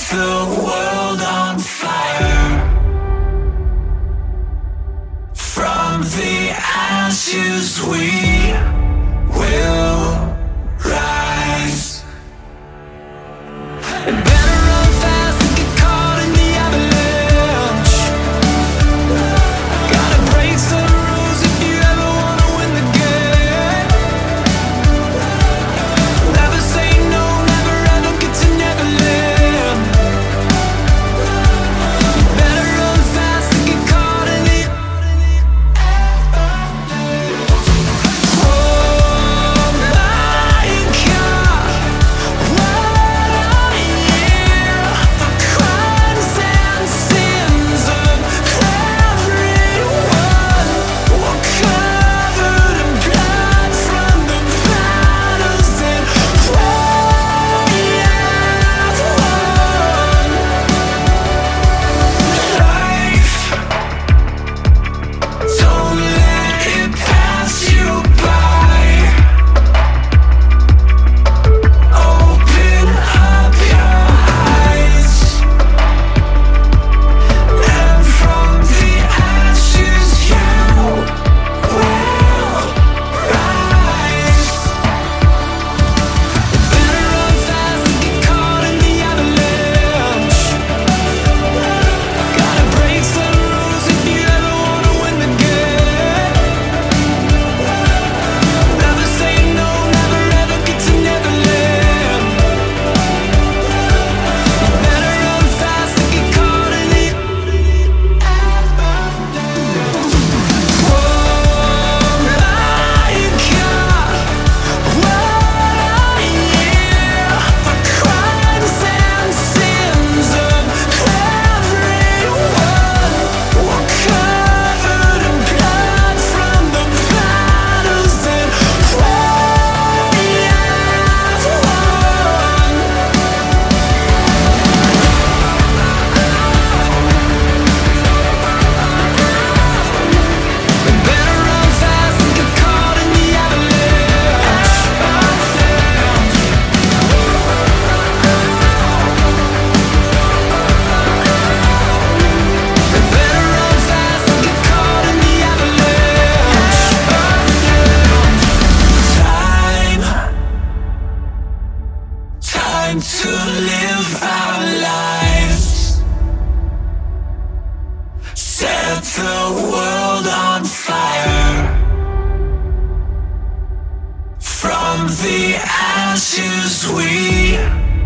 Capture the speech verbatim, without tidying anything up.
the world on fire. From the ashes we will rise. And better run fast than get caught in the avalanche. Gotta break some rules if you ever wanna win the game. Never say no, never ever get to Neverland. Better run fast than get caught in the oh my God, what a year. The crimes and sins of everyone were covered in blood from the battles that we have won. Life, don't let it pass you by. Open up your eyes, and from the ashes you will rise. Better run fast than get caught in the avalanche. Gotta break some rules if you ever wanna win the game. Never say no, never ever get to Neverland. Better run fast than get caught in the oh my God, what a year. The crimes and sins of everyone were covered in blood from the battles that we have won. Better run fast and get caught in the avalanche. Better run fast and get caught in the avalanche. Time, time to live our lives. Set the world on fire. From the ashes we